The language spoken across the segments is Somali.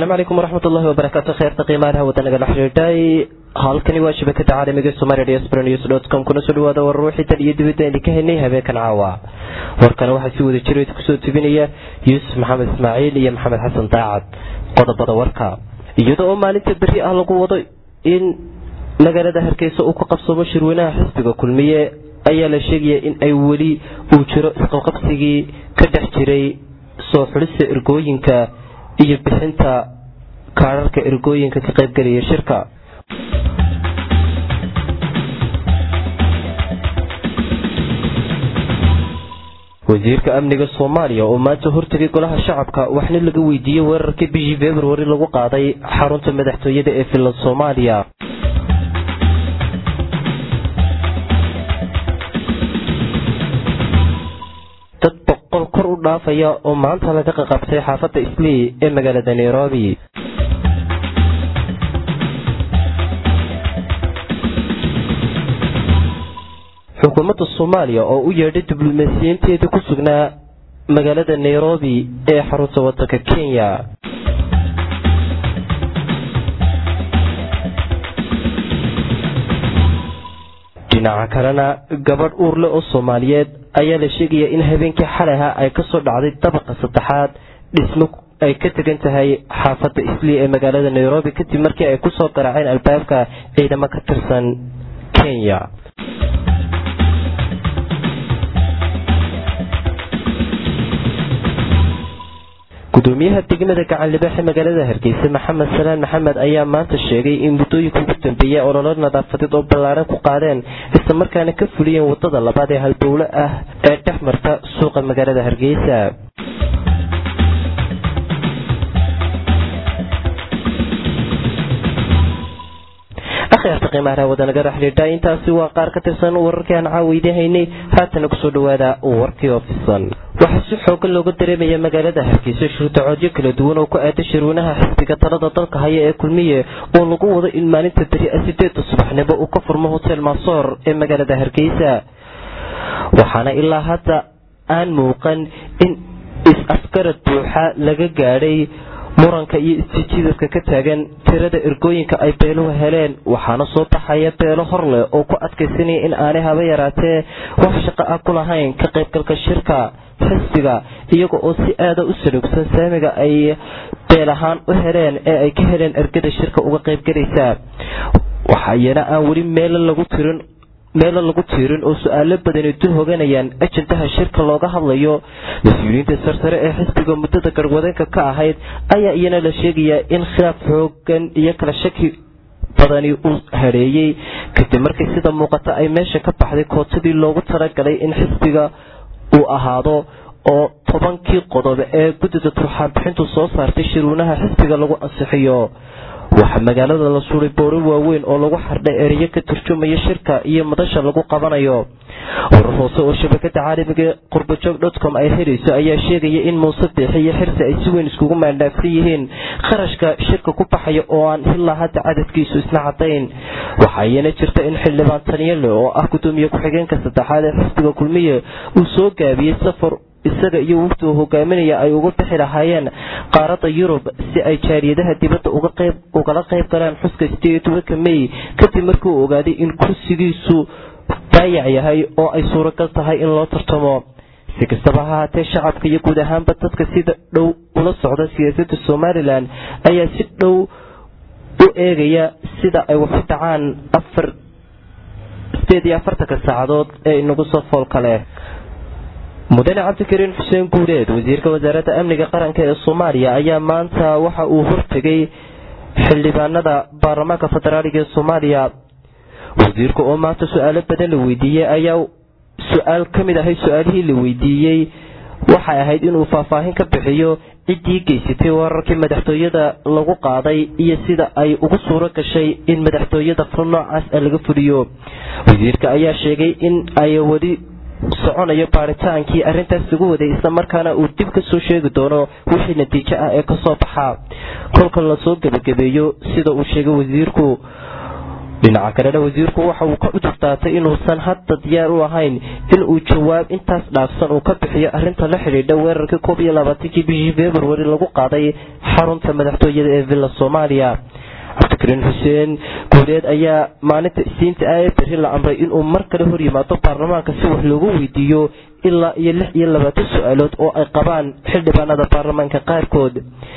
السلام عليكم ورحمة الله وبركاته. خير تقييمها ودنا الحريتاي halkani waa shabakada caalamiga Soomaaliya Express.com kuna soo dhawaada war ruuxi taliyada ee ka habeenkan caawa warkan waxa si wada jiray ku soo tibinaya Yusuf Maxamed Ismaaciil iyo Maxamed Xasan Daacad qodobada warka iyadoo maalinta bari ah lagu wado in magaalada Hargeysa uu ka qabsado shirweynaha xisbiga kulmiye ayaa la sheegay in ay wali uu jiro isqabqabsigii ka dhex jiray soo xulista ergooyinka iyo bixinta kaararka ergooyinka ka qayb galaya shirka wasiirka amniga Soomaaliya oo maanta hortagay golaha shacabka waxna laga weydiiyay weerarkii bishii February lagu qaaday xarunta madaxtooyada ee Finland Soomaaliya dad boqol kor u dhaafaya oo maanta laga qabtay xaafadda Islii ee magaalada Nairobi xukuumadda Soomaaliya oo u yeedhay diblomaasiyiinteeda ku sugnaa magaalada Nairobi ee xarunta waddanka Kenya dhinaca kalena gabadh uurle oo Soomaaliyeed ayaa la sheegay in habeenkii xalay ay ka soo dhacday dabaqa saddexaad dhismo ay ka tagan tahay xaafadda Islii ee magaalada Nairobi kadib markii ay ku soo garaaceen albaabka ciidamo ka tirsan Kenya gudoomiyaha degmada gacan libaaxa magaalada Hargeysa Maxamed Salaan Maxamed ayaa maanta sheegay in muddooyinka ugu dambeeyay olole nadaafadeed oo ballaaran ku qaadeen isla markaana ka fuliyeen wadada labaad ee halbowle ah ee dhexmarta suuqa magaalada Hargeysa akhyaarta qiimaha wadana garaxlida intaasi waa qaar ka tirsan wararkii aan caawideeynay haatan ku soo dhawaada warkii ofisan waxa si xoog looga dareemaya magaalada Hargeysa shirtooyo kala duwan oo ku aaday shirweynaha xisbiga talada dalka haya ee kulmiye oo lagu wado in maalinta bari 8 subaxnimo uu ka furmo hotel Mansour ee magaalada Hargeysa waxaana ilaa hadda aan muuqan in is-afgarad buuxa laga gaaray muranka iyo istijidka ka taagan tirada ergooyinka ay beeluhu heleen waxaana soo baxaya beelo horle oo ku adkaysanaya in aanay haba yaraatee wax shaqo ah ku lahayn ka qaybgalka shirka xisbiga iyaga oo si aad u salugsan saamiga ay beelahaan u heleen ee ay ka heleen ergada shirka uga qayb galaysa waxayna aan wali meel lagu tirin oo su'aalo badan u hoganayaan ajandaha shirka looga hadlayo mas'uuliyiinta sarsare ee xisbiga muddada garwadeenka ka ahayd ayaa iyana la sheegaya in khilaaf xoogan iyo kala shaki badani uu hareeyay kadib markii sida muuqata ay meesha ka baxday kootadii loogu talagalay in xisbiga uu ahaado oo 10kii qodob ee guddida turxaan bixintu soo saartay shirweynaha xisbiga lagu ansixiyo waxa magaalada la suuray boori waaweyn oo lagu xardhay ereyo ka turjumaya shirka iyo madasha lagu qabanayo warar hoose oo shabakada caalamiga qurbajoog.com ay helayso ayaa sheegaya in Muuse Biixi iyo Xirsi ay si weyn iskugu maandhaafsan yihiin qarashka shirka ku baxaya oo aan ilaa hadda cadadkiisu isna cadayn waxayna jirta in xildhibaan Taniyeelo oo ah gudoomiye ku-xigeenka saddexaad ee xisbiga kulmiye uu soo gaabiyay safar isaga iyo waqtiga hogaaminaya ay uga bixi lahaayeen qaaradda Yurub si ay jaariyadaha dibadda uga qayb galaan xuska 18 May kadib markii uu ogaaday in kursigiisu baayac yahay oo ay suuragal tahay in loo tartamo si kastaba ha ahaatee shacabka iyo guud ahaanba dadka sida dhow ula socda siyaasadda Somaliland ayaa si dhow u eegaya sida ay wax u dhacaan 48 saacadood ee inagu soo fool kale mudane Cabdikariin Xuseen Guuleed wasiirka wasaaradda amniga qaranka ee Soomaaliya ayaa maanta waxa uu hortagay xildhibaanada baarlamaanka federaaliga ee Soomaaliya wasiirka oo maanta su'aalo badan la weydiiyay ayaa su'aal kamid ah su'aalihii la weydiiyay waxa ahayd inuu faahfaahin ka bixiyo cidii geysatay wararkii madaxtooyada lagu qaaday iyo sida ay ugu suuro gashay in madaxtooyada noocaas laga fuliyo wasiirka ayaa sheegay in ay wadi soconayo baaritaankii arintaas ugu waday isla markaana uu dib ka soo sheegi doono wixii natiijo ah ee ka soo baxa kolka la soo gabagabeeyo sida uu sheegay wasiirku dhinaca kalena wasiirku waxa uu ka cudurdaatay inuusan hadda diyaar u ahayn in uu jawaab intaas dhaafsan uu ka bixiyo arrinta la xidhiidha weerarkii 21 bishii February lagu qaaday xarunta madaxtooyada ee Villa Soomaaliya. cabdikariin xuseen guuleed ayaa maalinta Isniinta ee bari la amray inuu mar kale hor yimaado baarlamaanka si wax loogu weydiiyo ilaa iyo 26 su'aalood oo ay qabaan xildhibaanada baarlamaanka qaarkood.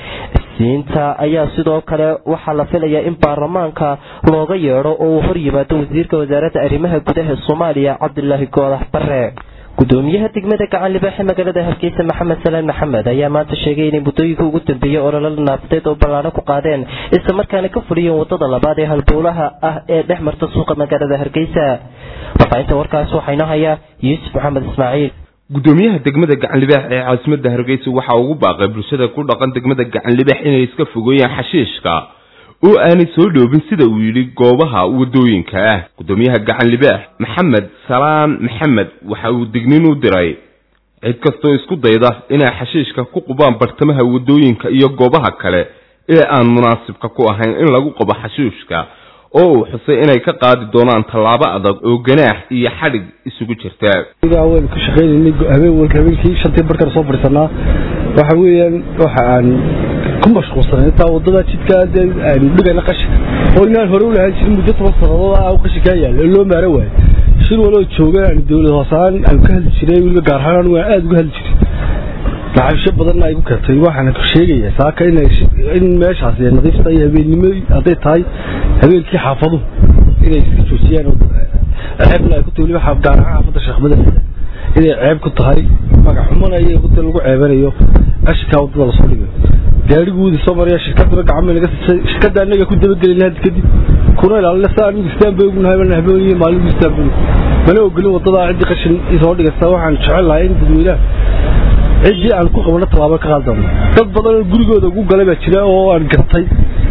Isniinta ayaa sidoo kale waxaa la filayaa in baarlamaanka looga yeero oo hor yimaado wasiirka wasaaradda arrimaha gudaha Soomaaliya Cabdullaahi Goodax Barre. gudoomiyaha degmada gacan libaax ee magaalada Hargeysa Maxamed Salaan Maxamed ayaa maanta sheegay in muddooyinka ugu dambeeyay olole nafteed oo ballaaran ku qaadeen isla markaana ka fuliyeen wadada labaad ee halbowlaha ah ee dhex marta suuqa magaalada Hargeysa. Wafaahinta warkaas waxayna hayaa Yuusuf Maxamed Ismaaciil. gudoomiyaha degmada gacan libaax ee caasimadda Hargeysa waxa uu baaqay bulshada ku dhaqan degmada gacan libaax inay iska fogeeyaan xashiishka oo aanay soo dhoobin sida uu yiri goobaha wadooyinka ah. gudoomiyaha gacan libaax Maxamed Salaan Maxamed waxa uu digniin u diray cid kastoo isku dayda inay xashiishka ku qubaan bartamaha wadooyinka iyo goobaha kale ee aan munaasibka ku ahayn in lagu qabo xashiishka oo uu xusay inay ka qaadi doonaan tallaabo adag oo ganaax iyo xadhig isugu jirta. waan ku shaqeynay habeenkii shantii barkar soo fadhisanaa waxa weeyaan waxa aan ku mashquulsanay inta wadada jidka aan dhigana qashka oo inaan hore u lahayn jirin muddo 10 sanadood ah qashka yaal loo maaro waay shir walo joogaan dawladda hoosaan aan ka hadli jiray waliba gaar ahaan waa aad uga hadli jiray macaasho badan ay ku kartay waxaan ku sheegayaa saaka in meeshaas ay nadiifta iyo habeenimo haday tahay habeenkii xaafadu inay iska joojiyaan ceeb la ku tooli waxa gaar ahaan xaafada Sheekh inay ceeb ku tahay magac xumana ay ku lagu ceebanayo ashka wadada la soo dhigay gaariguudi Soomaaliya shirkadda gacmo laga shirkadda anaga ku dabagelina kadib kuna ilaalina saan istaan bay ugu nahaybana habeenimo maalin istaan mana ogolin wadada cid qashin soo dhigaysa waxaan jecelahay in dadweynaha cidii aan ku qabno talaabo ka qaadan dad badan oo gurigooda ugu galay baa jira oo aan gartay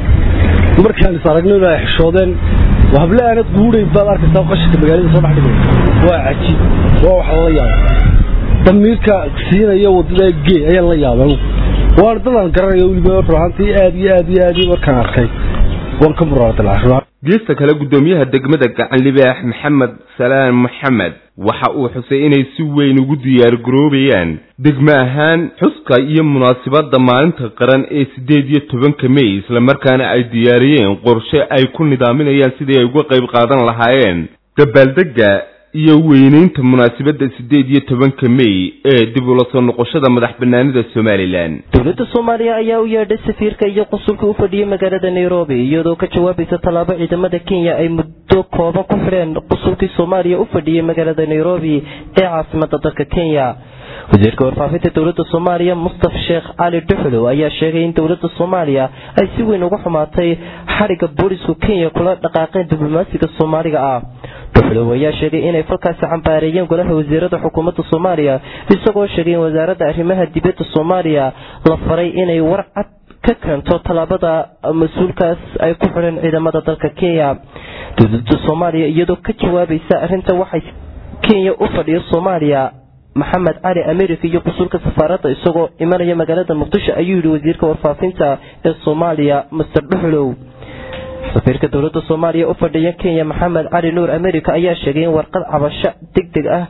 markaan isaragnay ay xishoodeen wahbla aanad guuray baad arkaysaa qashka magaalada soo dhaxdhigay waa cajiib waa wax la yaab damiirka siinaya wadada geey ayaa la yaabay waa dadaan garanayo waliba ruuxantii aad markaan arkay waan ka muraadalaa. geesta kale gudoomiyaha degmada gacan libaax Maxamed Salaan Maxamed waxa uu xusay inay si weyn ugu diyaar garoobayaan degmo ahaan xuska iyo munaasabadda maalinta qaran ee 18 May isla markaana ay diyaariyeen qorshe ay ku nidaaminayaan sidii ay uga qayb qaadan lahaayeen dabaaldegga iyo weynaynta munaasabadda 18 May ee dib u soo noqoshada madaxbannaanida Soomaaliland. dawladda Soomaaliya ayaa u yeedhay safiirka iyo qunsulka u fadhiyay magaalada Nairobi iyadoo ka jawaabaysa talaabo ciidamada Kenya ay muddo kooban ku xireen qunsulkii Soomaaliya u fadhiyay magaalada Nairobi ee caasimadda dalka Kenya. wasiirka warfaafinta dawladda Soomaaliya Mustafa Sheekh Ali Duxulo ayaa sheegay in dawladda Soomaaliya ay si weyn uga xumaatay xariga booliska Kenya kula dhaqaaqeen diblomaasiga Soomaaliga ah. Duxulo ayaa sheegay inay falkaasi cambaareeyeen golaha wasiirada xukuumadda Soomaaliya isagoo sheegay in wasaaradda arrimaha dibadda Soomaaliya la faray inay warcad ka keento talaabada mas'uulkaas ay ku xireen ciidamada dalka Kenya. dawladda Soomaaliya iyadoo ka jawaabaysa arrinta waxay Kenya u fadhiyo Soomaaliya Maxamed Ali Amerika iyo qunsulka safaaradda isagoo imanaya magaalada Muqdisho ayuu yiri wasiirka warfaafinta ee Soomaaliya Mr. Duxulo. safiirka dawladda Soomaaliya u fadhiya Kenya Maxamed Ali Nuur Amerika ayaa sheegay in warqad cabasho degdeg ah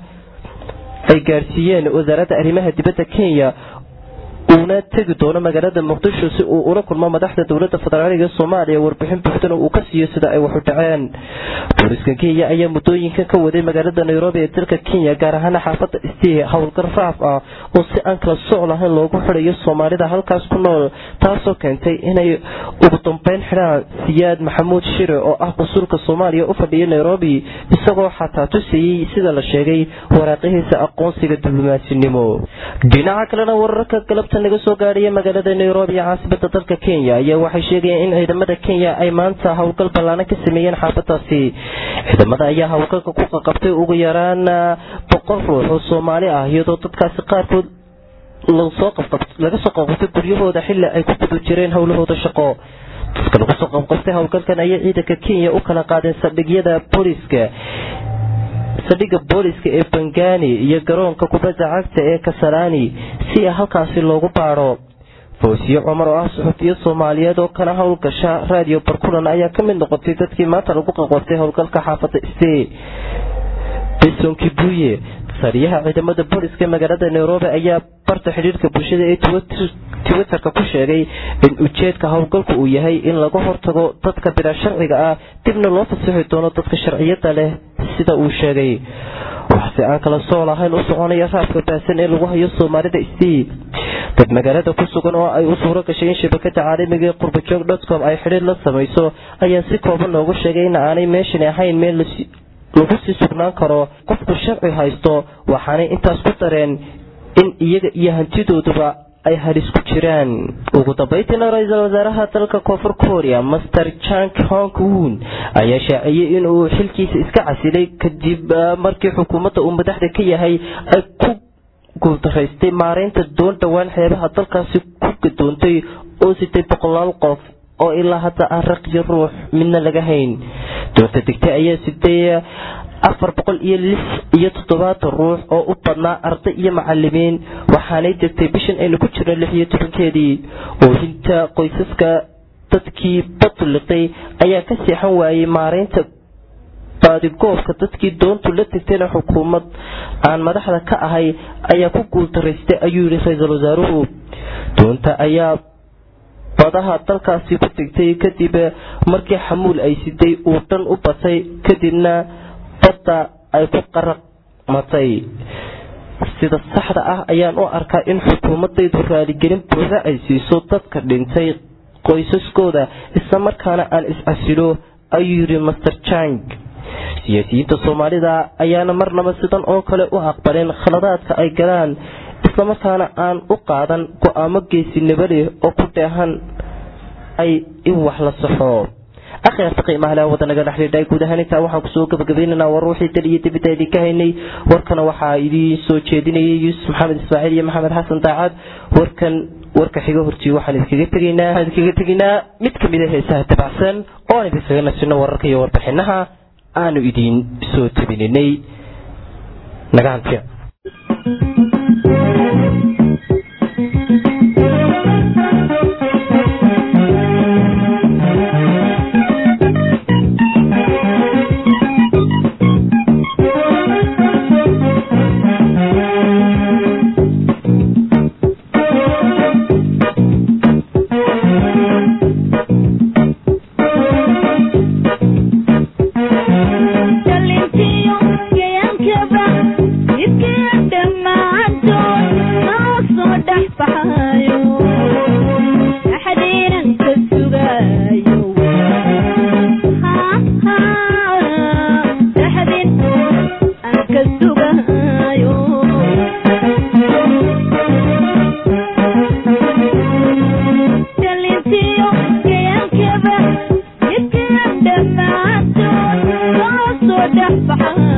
ay gaarsiiyeen wasaaradda arrimaha dibadda Kenya una tagi doono magaalada Muqdisho si uu ula kulmo madaxda dawladda federaalka Soomaaliya warbixin buuxda oo ka siiyo sida ay wax u dhaceen. booliska Kenya ayaa muddooyinkan ka waday magaalada Nairobi ee dalka Kenya gaar ahaan xaafadda Istii hawlgar raaf ah oo si aan kala sooc lahayn loogu xirayo Soomaalida halkaas ku nool taasoo keentay inay ugu dambeyn xiraan Siyaad Maxamuud Shire oo ah qunsulka Soomaaliya u fadhiya Nairobi isagoo xataa tusayay sida la sheegay waraaqihiisa aqoonsiga diblomaasiinimo. dhinaca kalena wararka galabta laga soo gaariyay magaalada Nairobi ee caasimadda dalka Kenya ayaa waxay sheegayeen in ciidamada Kenya ay maanta hawlgal ballaaran ka sameeyeen xaafadaasi. ciidamada ayaa hawlgalka ku qabtay ugu yaraan 100 ruux oo Soomaali ah iyadoo dadkaasi qaarkood laga soo qabtay guryahooda xilli ay ku guda jireen hawlahooda shaqo. dadka lagu soo qabtay hawlgalkan ayaa ciidanka Kenya u kala qaadeen saldhigyada booliska ee Bangani iyo garoonka kubadda cagta ee Kasarani si halkaasi loogu baaro foosiyo cumar oo ah suxufiya Soomaaliyeed oo kana howlgasha radio Barkulan ayaa ka mid noqotay dadkii maanta lagu qaqoostay howlgalka xaafadda Istee Bison Kibuye sariyaha ciidamada booliska magaalada Nairobi ayaa barta xiriirka bulshada ee Twitter-ka ku sheegay in ujeedka howlgalku uu yahay in laga hortago dadka bila sharciga ah dibna loo fasaxi doono dadka sharciyada leh sida uu sheegay waxsi aan kala soo lahayn u soconaya raafka baasan ee lagu hayo Soomaalida Istee dad magaalada ku sugan oo ay u suuro gashay in shabakada caalamiga ee qurbajoog.com ay xiriir la samayso ayaa si kooban loogu sheegay in aanay meeshan ahayn meel lagu sii sugnaan karo qofku sharci haysto waxaanay intaas ku dareen in iyaga iyo hantidooduba ay halis ku jiraan ugu dambeyntiina ra'iisul wasaaraha dalka Koonfur Korea Mr. Chang Hong-un ayaa shaaciyay in uu xilkiisa iska casilay kadib markii xukuumadda uu madaxda ka yahay ay ku guuldareystay maareynta doon dhawaan xeebaha dalkaasi ku gadoontay oo 800 qof oo ilaa hadda aan raqyo ruux midna laga hayn doonta digtay ayaa 467 ruux oo u badnaa arday iyo macallimiin waxaanay degtay bishan aynu ku jirno 16keedii oo inta qoysaska dadkii badliqay ayaa ka seexan waayay maareynta baadigoobka dadkii doontu la tagtayna xukuumad aan madaxda ka ahay ayaa ku guuldareystay ayuu yiri ra'iisul wasaaruhu doonta ayaa badaha dalkaasi ku tagtay kadib markii xamuul ay siday uu dhan u batay kadibna badda ay ku qaraqmatay sida saxda ah ayaan u arkaa in xukuumadaydu raaligelin buuxa ay siiso dadka dhintay qoysaskooda isla markaana aan is-asilo ayuu yiri Mr. Chang siyaasiyiinta Soomaalida ayaana marnaba sidan oo kale u aqbaleen khaladaadka ay galaan isla markaana aan u qaadan go'aamo geesinimo leh oo ku dheehan ay in wax la saxo akhirta qiimaha la wadanaga dhaxlidhay guud ahaan inta waxaan ku soo gabagabeynaa war ruuxii taliye dibadda ka haynay warkana waxa idin soo jeedinayay Yusuf Maxamed Ismaaciil iyo Maxamed Xasan Daacad warka xiga hortii waxaan idinkaga taginaa mid kamid ah heesaha tabacsan oo idin kaga nasino wararka iyo warbixinaha aanu idin soo tabininay nagaantiya Bye.